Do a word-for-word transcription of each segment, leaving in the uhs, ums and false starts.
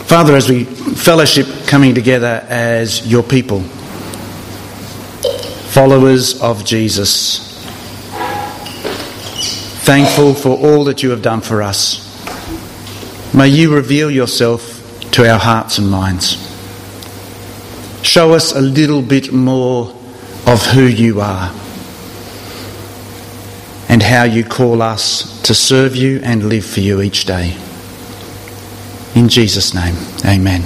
Father, as we fellowship coming together as your people, followers of Jesus, thankful for all that you have done for us, may you reveal yourself to our hearts and minds. Show us a little bit more of who you are and how you call us to serve you and live for you each day. In Jesus' name, amen.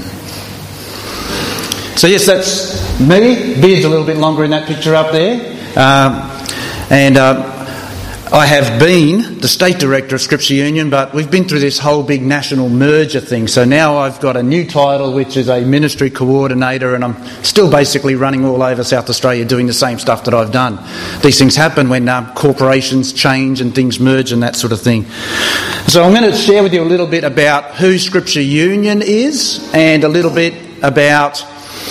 So yes, that's me. Beard's a little bit longer in that picture up there. Um, and uh, I have been the State Director of Scripture Union, but we've been through this whole big national merger thing. So now I've got a new title, which is a Ministry Coordinator, and I'm still basically running all over South Australia doing the same stuff that I've done. These things happen when um, corporations change and things merge and that sort of thing. So I'm going to share with you a little bit about who Scripture Union is and a little bit about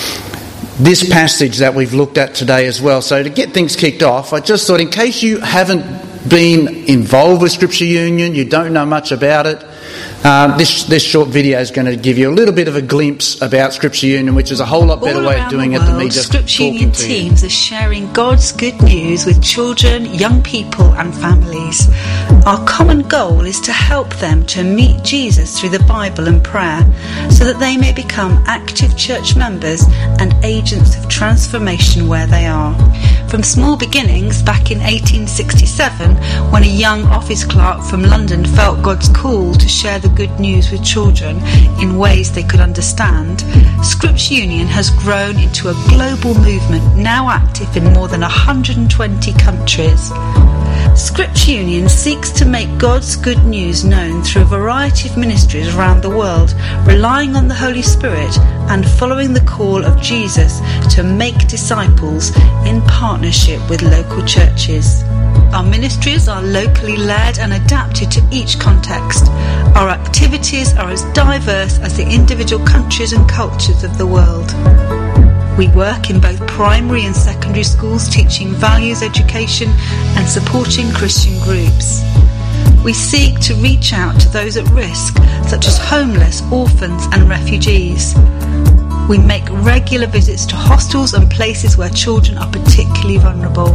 this passage that we've looked at today as well. So to get things kicked off, I just thought, in case you haven't been involved with Scripture Union, you don't know much about it, um, this this short video is going to give you a little bit of a glimpse about Scripture Union, which is a whole lot better All way of doing world, it than me just Scripture talking Union to you. teams are sharing God's good news with children, young people and families. Our common goal is to help them to meet Jesus through the Bible and prayer, so that they may become active church members and agents of transformation where they are. From small beginnings back in eighteen sixty-seven, when a young office clerk from London felt God's call to share the good news with children in ways they could understand, Scripture Union has grown into a global movement now active in more than one hundred twenty countries. Scripture Union seeks to make God's good news known through a variety of ministries around the world, relying on the Holy Spirit and following the call of Jesus to make disciples in partnership with local churches. Our ministries are locally led and adapted to each context. Our activities are as diverse as the individual countries and cultures of the world. We work in both primary and secondary schools, teaching values education and supporting Christian groups. We seek to reach out to those at risk, such as homeless, orphans and refugees. We make regular visits to hostels and places where children are particularly vulnerable.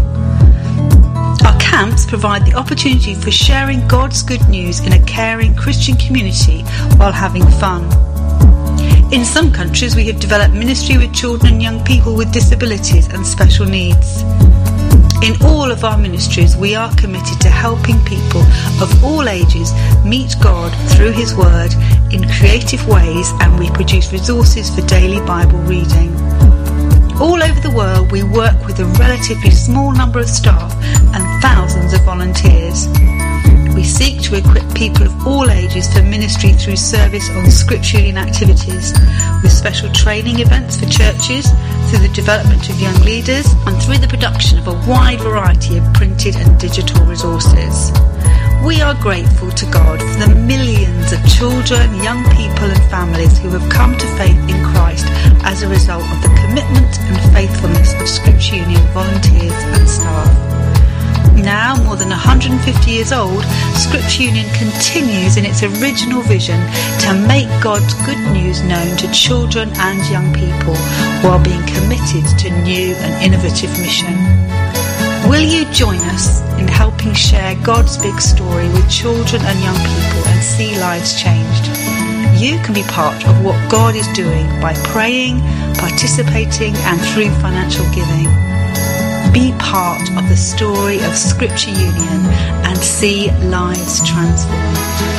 Our camps provide the opportunity for sharing God's good news in a caring Christian community while having fun. In some countries, we have developed ministry with children and young people with disabilities and special needs. In all of our ministries, we are committed to helping people of all ages meet God through His Word in creative ways, and we produce resources for daily Bible reading. All over the world, we work with a relatively small number of staff and thousands of volunteers. We seek to equip people of all ages for ministry through service on Scripture Union activities, with special training events for churches, through the development of young leaders, and through the production of a wide variety of printed and digital resources. We are grateful to God for the millions of children, young people and families who have come to faith in Christ as a result of the commitment and faithfulness of Scripture Union volunteers and staff. Now, more than one hundred fifty years old, Scripture Union continues in its original vision to make God's good news known to children and young people, while being committed to new and innovative mission. Will you join us in helping share God's big story with children and young people and see lives changed? You can be part of what God is doing by praying, participating and through financial giving. Be part of the story of Scripture Union and see lives transformed.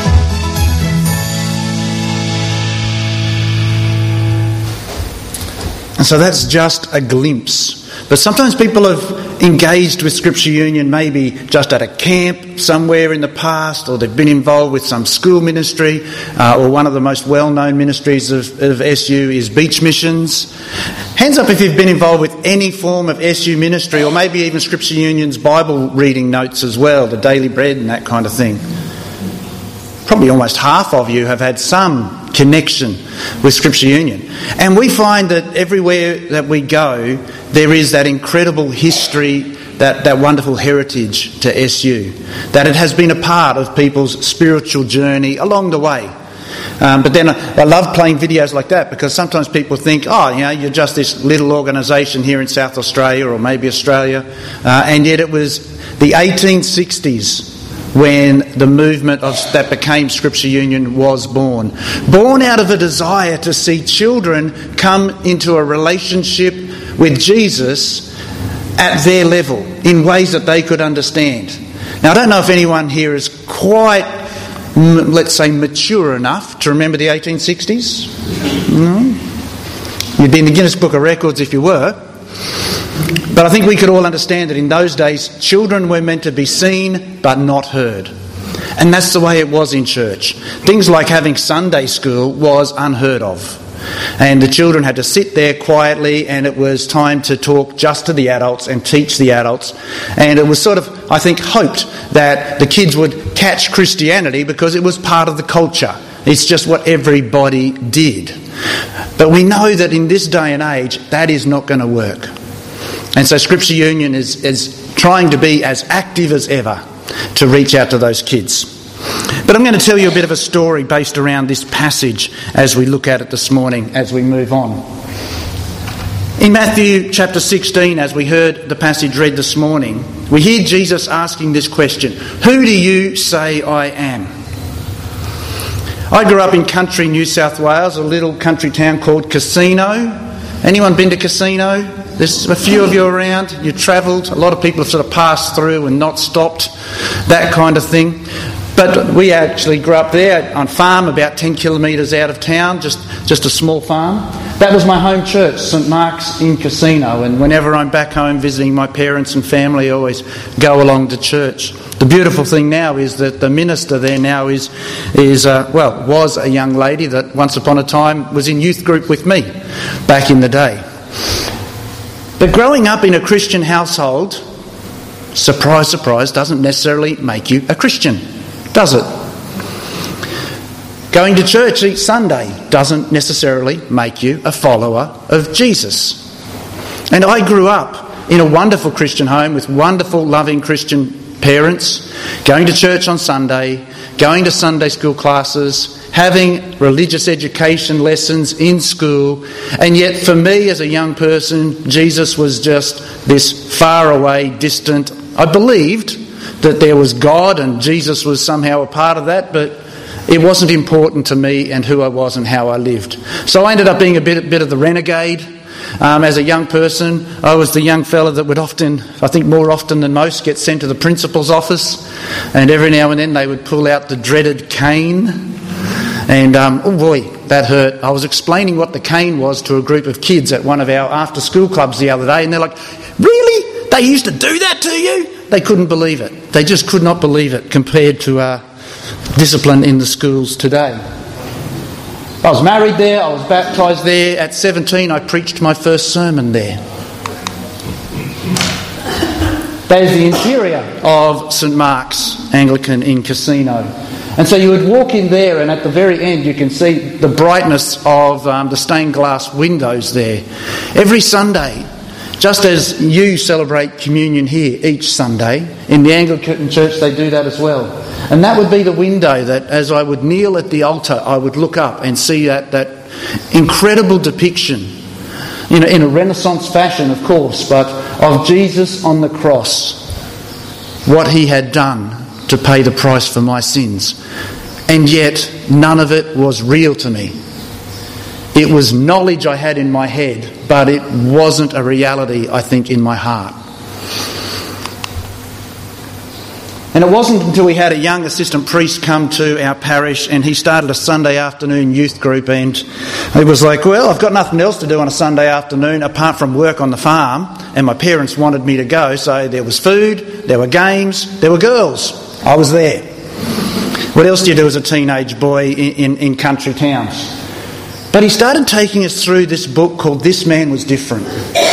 And so that's just a glimpse. But sometimes people have engaged with Scripture Union maybe just at a camp somewhere in the past, or they've been involved with some school ministry, uh, or one of the most well-known ministries of, of S U is Beach Missions. Hands up if you've been involved with any form of S U ministry, or maybe even Scripture Union's Bible reading notes as well, the Daily Bread and that kind of thing. Probably almost half of you have had some connection with Scripture Union. And we find that everywhere that we go, there is that incredible history, that, that wonderful heritage to S U, that it has been a part of people's spiritual journey along the way. Um, but then I, I love playing videos like that because sometimes people think, oh, you know, you're just this little organisation here in South Australia or maybe Australia. Uh, and yet it was the eighteen sixties when the movement of, that became Scripture Union was born. Born out of a desire to see children come into a relationship with Jesus at their level, in ways that they could understand. Now, I don't know if anyone here is quite, let's say, mature enough to remember the eighteen sixties. No? You'd be in the Guinness Book of Records if you were. But I think we could all understand that in those days, children were meant to be seen but not heard. And that's the way it was in church. Things like having Sunday school was unheard of. And the children had to sit there quietly, and it was time to talk just to the adults and teach the adults. And it was sort of, I think, hoped that the kids would catch Christianity because it was part of the culture. It's just what everybody did. But we know that in this day and age, that is not going to work. And so Scripture Union is, is trying to be as active as ever to reach out to those kids. But I'm going to tell you a bit of a story based around this passage as we look at it this morning, as we move on. In Matthew chapter sixteen, as we heard the passage read this morning, we hear Jesus asking this question: who do you say I am? I grew up in country New South Wales, a little country town called Casino. Anyone been to Casino? There's a few of you around. You travelled. A lot of people have sort of passed through and not stopped, that kind of thing. But we actually grew up there on a farm about ten kilometres out of town, just, just a small farm. That was my home church, St Mark's in Casino, and whenever I'm back home visiting my parents and family, I always go along to church. The beautiful thing now is that the minister there now is, is uh, well, was a young lady that once upon a time was in youth group with me back in the day. But growing up in a Christian household, surprise, surprise, doesn't necessarily make you a Christian. Does it? Going to church each Sunday doesn't necessarily make you a follower of Jesus. And I grew up in a wonderful Christian home with wonderful, loving Christian parents, going to church on Sunday, going to Sunday school classes, having religious education lessons in school, and yet for me as a young person, Jesus was just this far away, distant. I believed that there was God and Jesus was somehow a part of that, but it wasn't important to me and who I was and how I lived. So I ended up being a bit, bit of the renegade. Um, as a young person, I was the young fella that would often, I think more often than most, get sent to the principal's office, and every now and then they would pull out the dreaded cane, and um, oh boy, that hurt. I was explaining what the cane was to a group of kids at one of our after-school clubs the other day, and they're like, really? They used to do that to you? They couldn't believe it. They just could not believe it compared to uh, discipline in the schools today. I was married there, I was baptised there. At seventeen, I preached my first sermon there. There's the interior of St Mark's Anglican in Casino. And so you would walk in there, and at the very end you can see the brightness of um, the stained glass windows there. Every Sunday, just as you celebrate communion here each Sunday, in the Anglican Church they do that as well. And that would be the window that, as I would kneel at the altar, I would look up and see that, that incredible depiction, in a, in a Renaissance fashion, of course, but of Jesus on the cross, what he had done to pay the price for my sins. And yet, none of it was real to me. It was knowledge I had in my head, but it wasn't a reality, I think, in my heart. And it wasn't until we had a young assistant priest come to our parish, and he started a Sunday afternoon youth group, and he was like, well, I've got nothing else to do on a Sunday afternoon apart from work on the farm, and my parents wanted me to go, so there was food, there were games, there were girls. I was there. What else do you do as a teenage boy in, in, in country towns? But he started taking us through this book called This Man Was Different.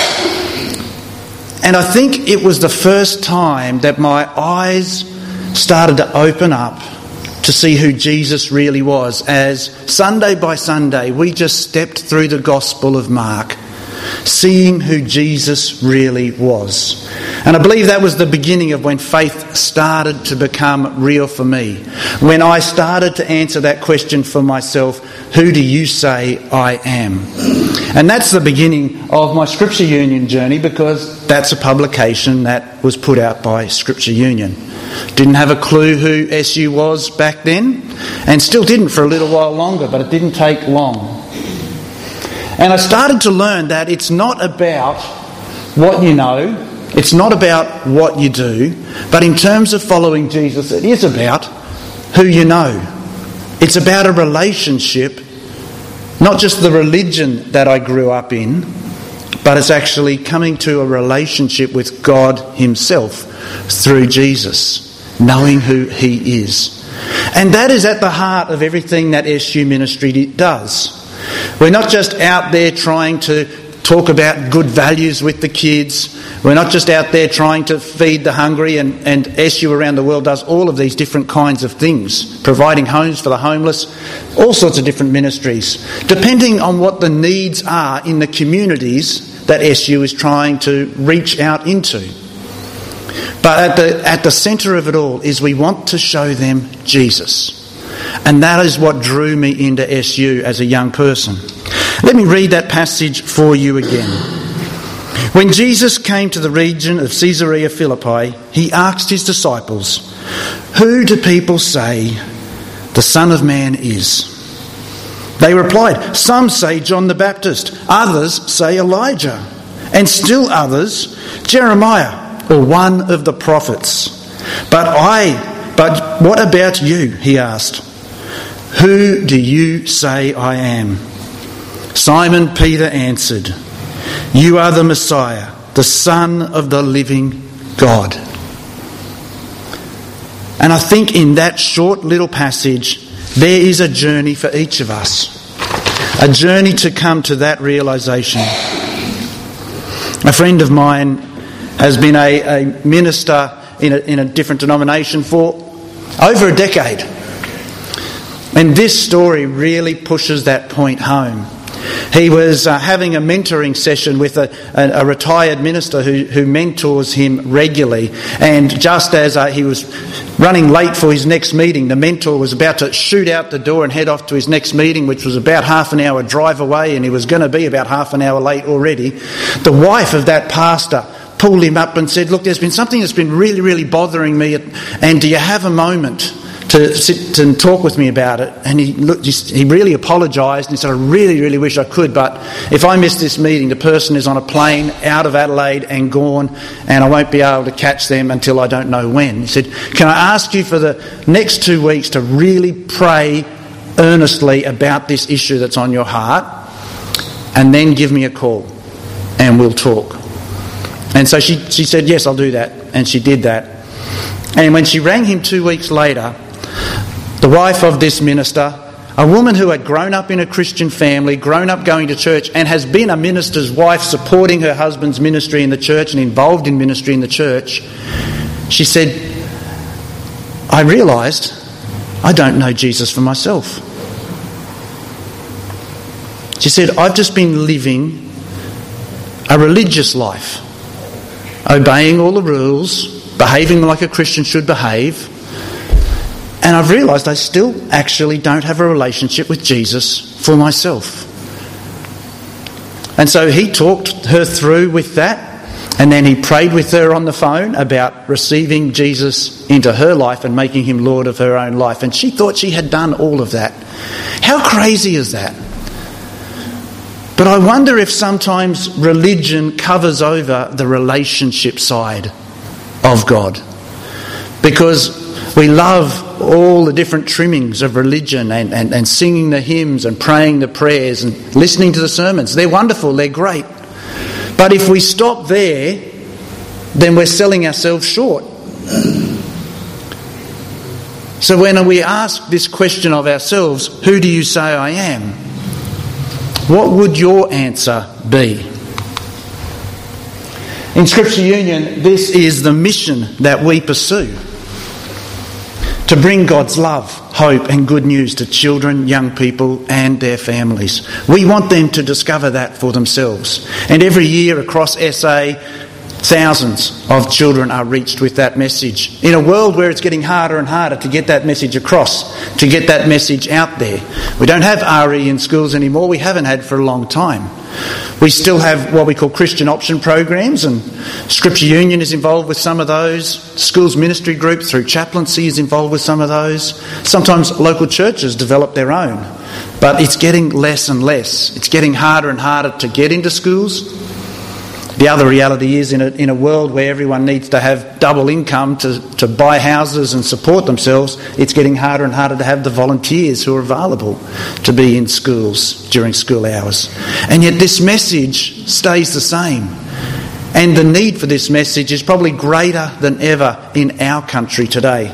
And I think it was the first time that my eyes started to open up to see who Jesus really was, as Sunday by Sunday we just stepped through the Gospel of Mark, seeing who Jesus really was. And I believe that was the beginning of when faith started to become real for me. When I started to answer that question for myself, who do you say I am? And that's the beginning of my Scripture Union journey, because that's a publication that was put out by Scripture Union. Didn't have a clue who S U was back then, and still didn't for a little while longer, but it didn't take long. And I started to learn that it's not about what you know, it's not about what you do, but in terms of following Jesus, it is about who you know. It's about a relationship, not just the religion that I grew up in, but it's actually coming to a relationship with God Himself through Jesus, knowing who He is. And that is at the heart of everything that S U Ministry does. We're not just out there trying to talk about good values with the kids. We're not just out there trying to feed the hungry, and, and S U around the world does all of these different kinds of things, providing homes for the homeless, all sorts of different ministries, depending on what the needs are in the communities that S U is trying to reach out into. But at the, at the centre of it all is we want to show them Jesus. And that is what drew me into S U as a young person. Let me read that passage for you again. When Jesus came to the region of Caesarea Philippi, he asked his disciples, "Who do people say the Son of Man is?" They replied, "Some say John the Baptist, others say Elijah, and still others Jeremiah or one of the prophets." But I, but what about you? He asked. "Who do you say I am?" Simon Peter answered, "You are the Messiah, the Son of the living God." And I think in that short little passage, there is a journey for each of us. A journey to come to that realisation. A friend of mine has been a, a minister in a, in a different denomination for over a decade. And this story really pushes that point home. He was uh, having a mentoring session with a, a, a retired minister who, who mentors him regularly. And just as uh, he was running late for his next meeting, the mentor was about to shoot out the door and head off to his next meeting, which was about half an hour drive away, and he was going to be about half an hour late already. The wife of that pastor pulled him up and said, "Look, there's been something that's been really, really bothering me, and do you have a moment to sit and talk with me about it?" And he looked, he really apologised and he said, "I really, really wish I could, but if I miss this meeting, the person is on a plane out of Adelaide and gone, and I won't be able to catch them until I don't know when." He said, "Can I ask you for the next two weeks to really pray earnestly about this issue that's on your heart, and then give me a call and we'll talk?" And so she, she said, "Yes, I'll do that." And she did that. And when she rang him two weeks later, the wife of this minister, a woman who had grown up in a Christian family, grown up going to church, and has been a minister's wife, supporting her husband's ministry in the church and involved in ministry in the church, she said, "I realised I don't know Jesus for myself." She said, "I've just been living a religious life, obeying all the rules, behaving like a Christian should behave, and I've realised I still actually don't have a relationship with Jesus for myself." And so he talked her through with that, and then he prayed with her on the phone about receiving Jesus into her life and making him Lord of her own life. And she thought she had done all of that. How crazy is that? But I wonder if sometimes religion covers over the relationship side of God, because we love all the different trimmings of religion and, and, and singing the hymns and praying the prayers and listening to the sermons. They're wonderful, they're great. But if we stop there, then we're selling ourselves short. So when we ask this question of ourselves, "Who do you say I am?" what would your answer be? In Scripture Union, this is the mission that we pursue. to bring God's love, hope and good news to children, young people and their families. We want them to discover that for themselves. And every year across S A, thousands of children are reached with that message. In a world where it's getting harder and harder to get that message across, to get that message out there. We don't have R E in schools anymore. We haven't had for a long time. We still have what we call Christian option programs, and Scripture Union is involved with some of those. Schools Ministry Group through chaplaincy is involved with some of those. Sometimes local churches develop their own. But it's getting less and less. It's getting harder and harder to get into schools. The other reality is in a, in a world where everyone needs to have double income to, to buy houses and support themselves, it's getting harder and harder to have the volunteers who are available to be in schools during school hours. And yet this message stays the same. And the need for this message is probably greater than ever in our country today.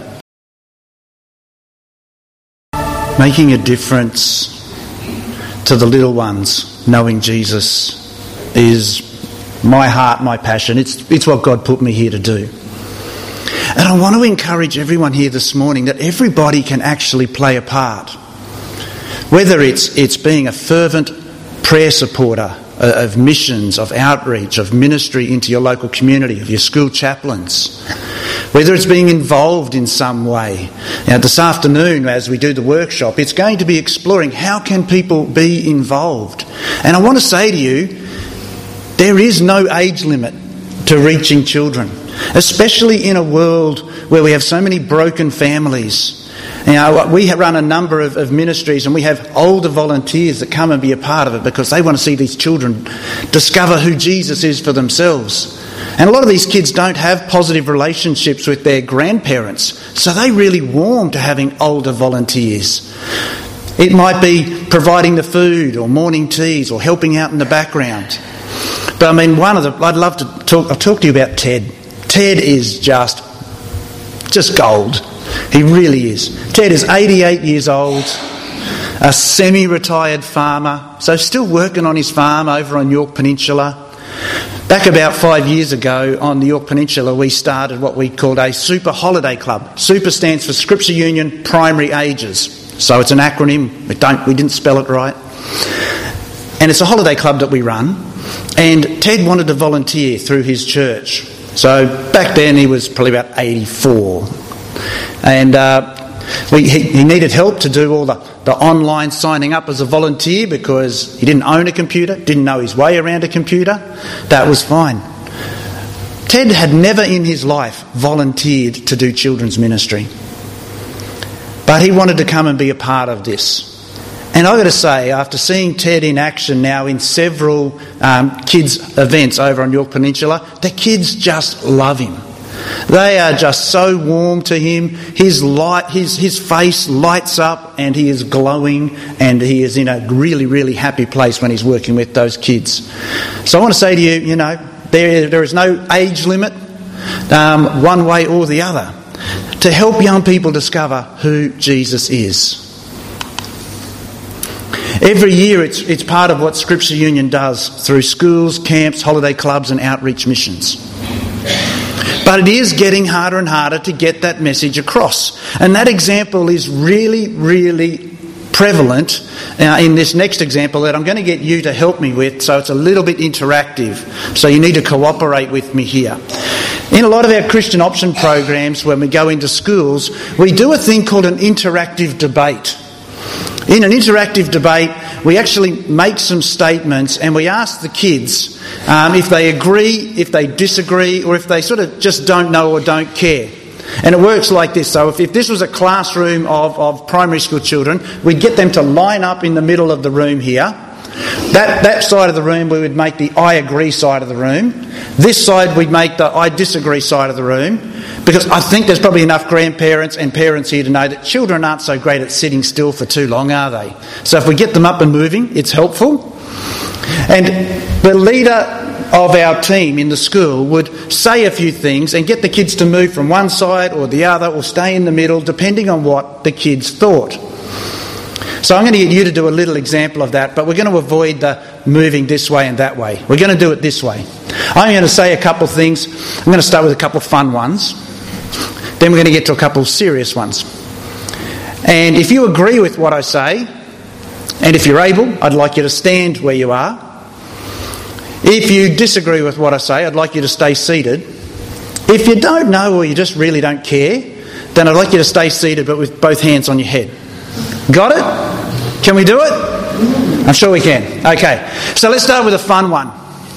Making a difference to the little ones, knowing Jesus, is my heart, my passion. It's, it's what God put me here to do. And I want to encourage everyone here this morning that everybody can actually play a part. Whether it's, it's being a fervent prayer supporter of missions, of outreach, of ministry into your local community, of your school chaplains. Whether it's being involved in some way. Now, this afternoon, as we do the workshop, it's going to be exploring how can people be involved. And I want to say to you, there is no age limit to reaching children, especially in a world where we have so many broken families. You know, we run a number of, of ministries, and we have older volunteers that come and be a part of it because they want to see these children discover who Jesus is for themselves. And a lot of these kids don't have positive relationships with their grandparents, so they really warm to having older volunteers. It might be providing the food or morning teas or helping out in the background. But I mean, one of the, I'd love to talk, I'll talk to you about Ted. Ted is just, just gold. He really is. Ted is eighty-eight years old, a semi-retired farmer, so still working on his farm over on Yorke Peninsula. Back about five years ago on the Yorke Peninsula, we started what we called a Super Holiday Club. Super stands for Scripture Union Primary Ages. So it's an acronym. We don't, we didn't spell it right. And it's a holiday club that we run. And Ted wanted to volunteer through his church. So back then he was probably about eighty-four. And uh, we, he, he needed help to do all the, the online signing up as a volunteer because he didn't own a computer, didn't know his way around a computer. That was fine. Ted had never in his life volunteered to do children's ministry. But he wanted to come and be a part of this. And I've got to say, after seeing Ted in action now in several um, kids' events over on Yorke Peninsula, the kids just love him. They are just so warm to him. His light, his his face lights up, and he is glowing, and he is in a really, really happy place when he's working with those kids. So I want to say to you, you know, there there is no age limit, um, one way or the other, to help young people discover who Jesus is. Every year it's it's part of what Scripture Union does through schools, camps, holiday clubs and outreach missions. But it is getting harder and harder to get that message across. And that example is really, really prevalent uh, in this next example that I'm going to get you to help me with, so it's a little bit interactive. So you need to cooperate with me here. In a lot of our Christian option programs, when we go into schools, we do a thing called an interactive debate. In an interactive debate, we actually make some statements and we ask the kids um, if they agree, if they disagree, or if they sort of just don't know or don't care. And it works like this. So if, if this was a classroom of, of primary school children, we'd get them to line up in the middle of the room here. That, that side of the room, we would make the I agree side of the room. This side, we'd make the I disagree side of the room. Because I think there's probably enough grandparents and parents here to know that children aren't so great at sitting still for too long, are they? So if we get them up and moving, it's helpful. And the leader of our team in the school would say a few things and get the kids to move from one side or the other or stay in the middle, depending on what the kids thought. So I'm going to get you to do a little example of that, but we're going to avoid the moving this way and that way. We're going to do it this way. I'm going to say a couple of things. I'm going to start with a couple of fun ones. Then we're going to get to a couple of serious ones. And if you agree with what I say, and if you're able, I'd like you to stand where you are. If you disagree with what I say, I'd like you to stay seated. If you don't know or you just really don't care, then I'd like you to stay seated but with both hands on your head. Got it? Can we do it? I'm sure we can. Okay, so let's start with a fun one.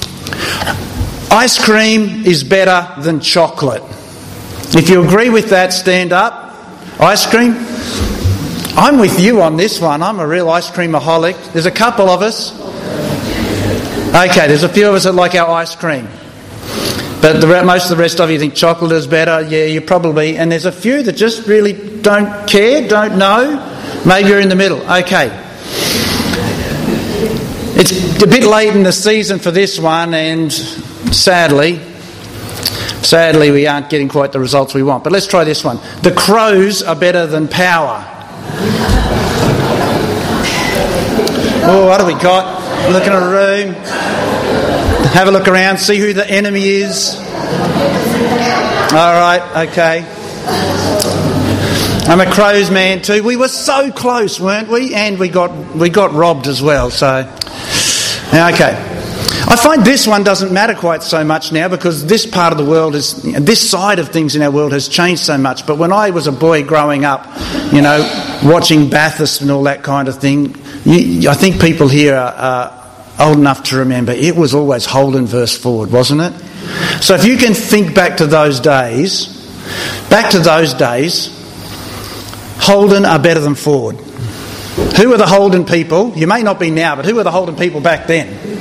Ice cream is better than chocolate. If you agree with that, stand up. Ice cream? I'm with you on this one. I'm a real ice creamaholic. There's a couple of us. Okay, there's a few of us that like our ice cream. But the, most of the rest of you think chocolate is better. Yeah, you probably... And there's a few that just really don't care, don't know. Maybe you're in the middle. Okay. It's a bit late in the season for this one, and sadly, sadly we aren't getting quite the results we want. But let's try this one. The crows are better than power. Oh, what have we got? Look in a room. Have a look around. See who the enemy is. All right, okay. I'm a Crows man too. We were so close, weren't we? And we got we got robbed as well. So, okay. I find this one doesn't matter quite so much now because this part of the world is, this side of things in our world has changed so much. But when I was a boy growing up, you know, watching Bathurst and all that kind of thing, you, I think people here are, are old enough to remember it was always Holden versus Ford, wasn't it? So if you can think back to those days, back to those days, Holden are better than Ford. Who were the Holden people? You may not be now, but who were the Holden people back then?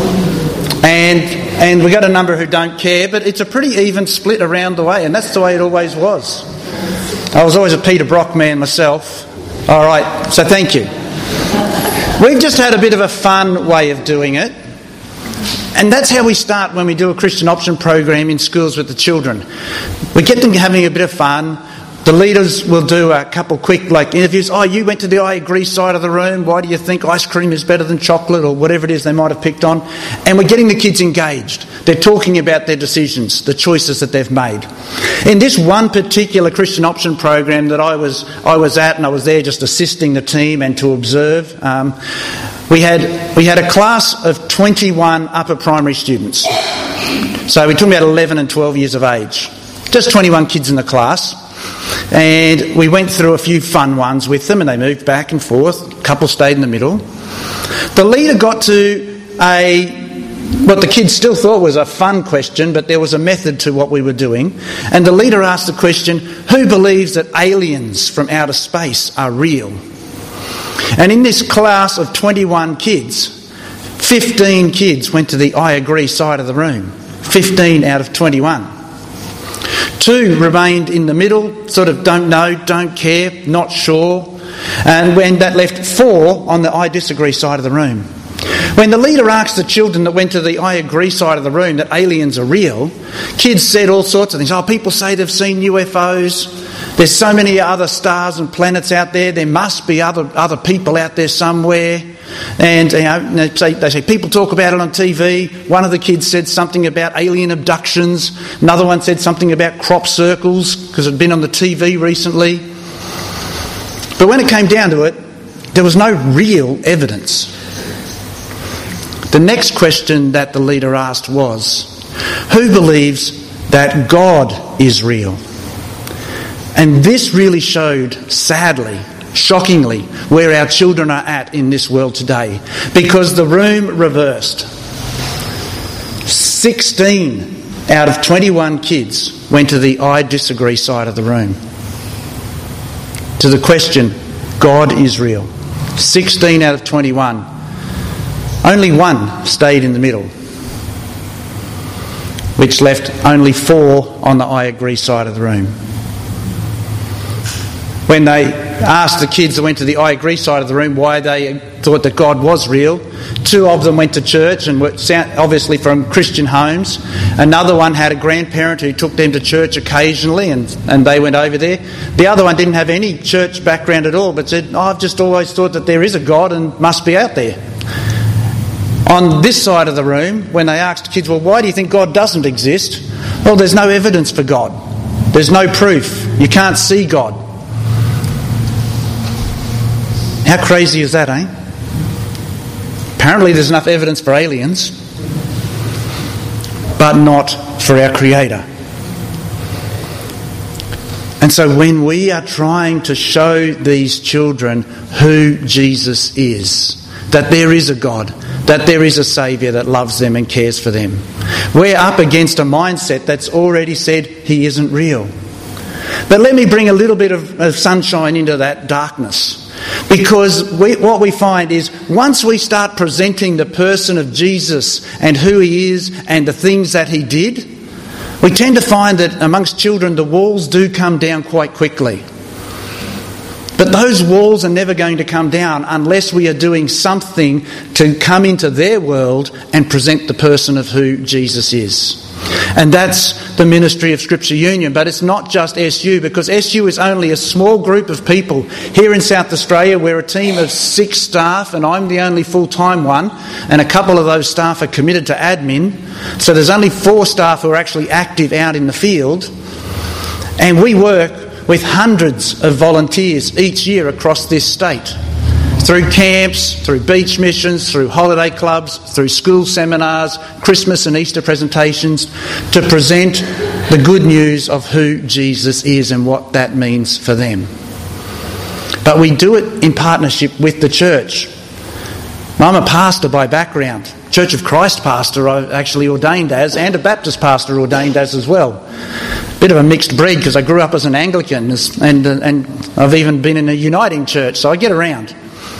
And and we got a number who don't care, but it's a pretty even split around the way, and that's the way it always was. I was always a Peter Brock man myself. All right, so thank you. We've just had a bit of a fun way of doing it, and that's how we start when we do a Christian option program in schools with the children. We get them having a bit of fun. The leaders will do a couple quick like interviews. Oh, you went to the I agree side of the room. Why do you think ice cream is better than chocolate, or whatever it is they might have picked on? And we're getting the kids engaged. They're talking about their decisions, the choices that they've made. In this one particular Christian option program that I was I was at, and I was there just assisting the team and to observe, um, we had we had a class of twenty-one upper primary students. So we're talking about eleven and twelve years of age. Just twenty-one kids in the class. And we went through a few fun ones with them, and they moved back and forth. A couple stayed in the middle. The leader got to a what the kids still thought was a fun question, but there was a method to what we were doing. And the leader asked the question, who believes that aliens from outer space are real? And in this class of twenty-one kids, fifteen kids went to the I agree side of the room. fifteen out of twenty-one. Two remained in the middle, sort of don't know, don't care, not sure. And when that left four on the I disagree side of the room. When the leader asked the children that went to the I agree side of the room that aliens are real, kids said all sorts of things. Oh, people say they've seen U F Os. There's so many other stars and planets out there. There must be other other people out there somewhere. And you know, they say, they say people talk about it on T V. One of the kids said something about alien abductions. Another one said something about crop circles because it had been on the T V recently. But when it came down to it, there was no real evidence. The next question that the leader asked was, who believes that God is real? And this really showed, sadly, shockingly, where our children are at in this world today. Because the room reversed. sixteen out of twenty-one kids went to the I disagree side of the room. To the question, God is real. sixteen out of twenty-one. Only one stayed in the middle, which left only four on the I agree side of the room. When they asked the kids that went to the I agree side of the room why they thought that God was real, two of them went to church and were obviously from Christian homes. Another one had a grandparent who took them to church occasionally, and, and they went over there. The other one didn't have any church background at all, but said, oh, I've just always thought that there is a God and must be out there. On this side of the room, when they asked kids, well, why do you think God doesn't exist? Well, there's no evidence for God. There's no proof. You can't see God. How crazy is that, eh? Apparently there's enough evidence for aliens, but not for our Creator. And so when we are trying to show these children who Jesus is, that there is a God, that there is a Saviour that loves them and cares for them, we're up against a mindset that's already said He isn't real. But let me bring a little bit of, of sunshine into that darkness. Because we, what we find is once we start presenting the person of Jesus and who He is and the things that He did, we tend to find that amongst children the walls do come down quite quickly. But those walls are never going to come down unless we are doing something to come into their world and present the person of who Jesus is. And that's the ministry of Scripture Union. But it's not just S U, because S U is only a small group of people. Here in South Australia, we're a team of six staff, and I'm the only full-time one, and a couple of those staff are committed to admin. So there's only four staff who are actually active out in the field. And we work with hundreds of volunteers each year across this state, through camps, through beach missions, through holiday clubs, through school seminars, Christmas and Easter presentations, to present the good news of who Jesus is and what that means for them. But we do it in partnership with the church. I'm a pastor by background, Church of Christ pastor I actually ordained as, and a Baptist pastor ordained as as well. Bit of a mixed breed because I grew up as an Anglican and, and I've even been in a uniting church, so I get around.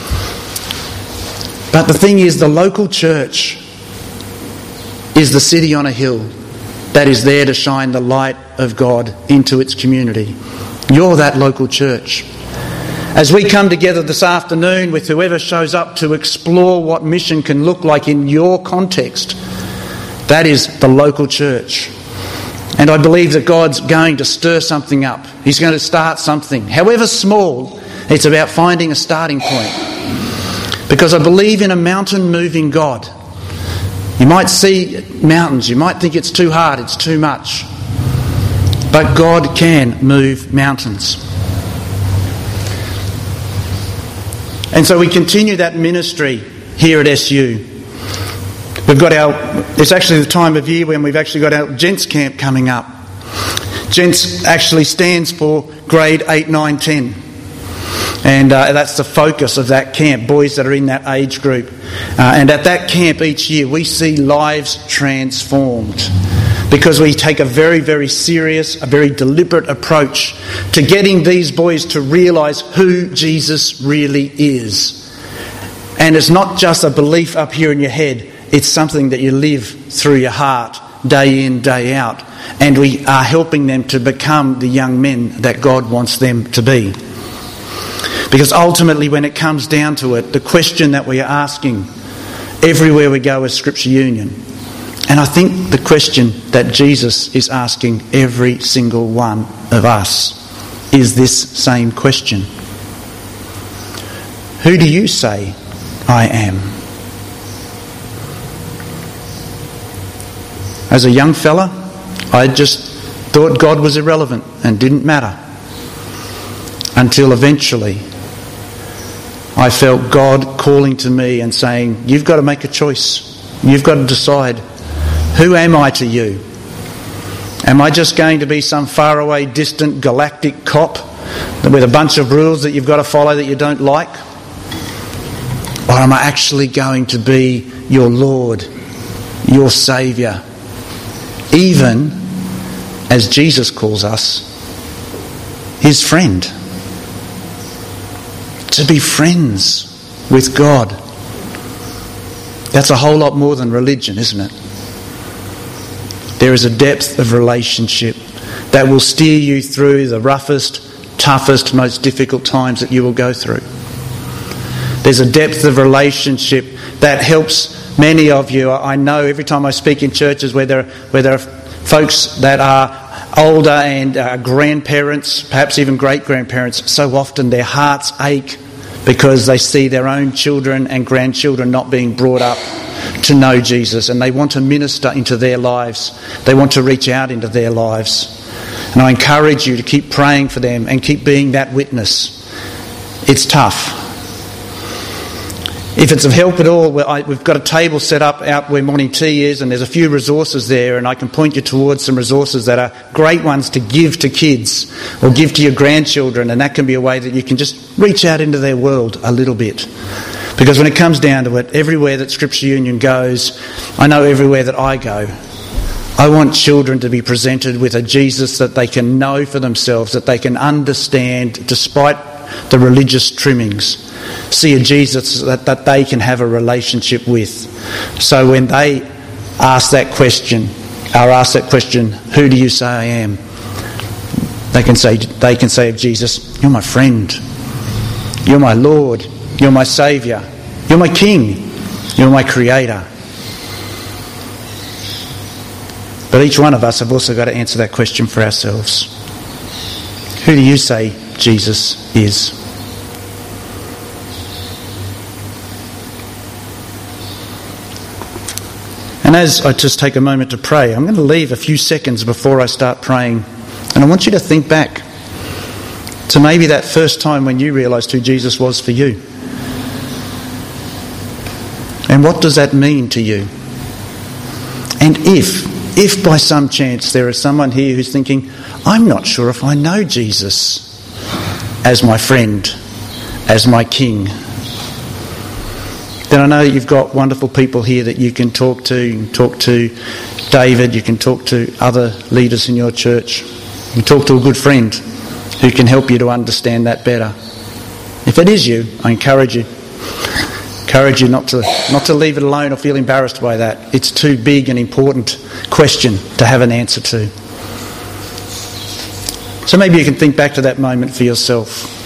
But the thing is, the local church is the city on a hill that is there to shine the light of God into its community. You're that local church. As we come together this afternoon with whoever shows up to explore what mission can look like in your context, that is the local church. And I believe that God's going to stir something up. He's going to start something. However small, it's about finding a starting point. Because I believe in a mountain-moving God. You might see mountains, you might think it's too hard, it's too much. But God can move mountains. And so we continue that ministry here at S U. We've got our, it's actually the time of year when we've actually got our Gents Camp coming up. Gents actually stands for grade eight, nine, ten. And uh, that's the focus of that camp, boys that are in that age group. Uh, and at that camp each year we see lives transformed because we take a very, very serious, a very deliberate approach to getting these boys to realise who Jesus really is. And it's not just a belief up here in your head, it's something that you live through your heart day in, day out. And we are helping them to become the young men that God wants them to be. Because ultimately, when it comes down to it, the question that we are asking everywhere we go as Scripture Union, and I think the question that Jesus is asking every single one of us is this same question. Who do you say I am? As a young fella, I just thought God was irrelevant and didn't matter. Until eventually I felt God calling to me and saying, you've got to make a choice. You've got to decide, who am I to you? Am I just going to be some faraway, distant, galactic cop with a bunch of rules that you've got to follow that you don't like? Or am I actually going to be your Lord, your Saviour, even as Jesus calls us, His friend? To be friends with God. That's a whole lot more than religion, isn't it? There is a depth of relationship that will steer you through the roughest, toughest, most difficult times that you will go through. There's a depth of relationship that helps many of you. I know every time I speak in churches where there, where there are folks that are older and uh, grandparents, perhaps even great-grandparents, so often their hearts ache because they see their own children and grandchildren not being brought up to know Jesus, and they want to minister into their lives. They want to reach out into their lives. And I encourage you to keep praying for them and keep being that witness. It's tough. If it's of help at all, well, I, we've got a table set up out where morning tea is, and there's a few resources there, and I can point you towards some resources that are great ones to give to kids or give to your grandchildren, and that can be a way that you can just reach out into their world a little bit. Because when it comes down to it, everywhere that Scripture Union goes, I know everywhere that I go, I want children to be presented with a Jesus that they can know for themselves, that they can understand despite the religious trimmings. See a Jesus that, that they can have a relationship with. So when they ask that question, or ask that question, who do you say I am? They can say, they can say of Jesus, you're my friend, you're my Lord, you're my Saviour, you're my King, you're my Creator. But each one of us have also got to answer that question for ourselves. Who do you say Jesus is? And as I just take a moment to pray, I'm going to leave a few seconds before I start praying. And I want you to think back to maybe that first time when you realised who Jesus was for you. And what does that mean to you? And if, if by some chance there is someone here who's thinking, I'm not sure if I know Jesus as my friend, as my King, then I know you've got wonderful people here that you can talk to. You can talk to David, you can talk to other leaders in your church. You can talk to a good friend who can help you to understand that better. If it is you, I encourage you. Encourage you not to not to leave it alone or feel embarrassed by that. It's too big an important question to have an answer to. So maybe you can think back to that moment for yourself.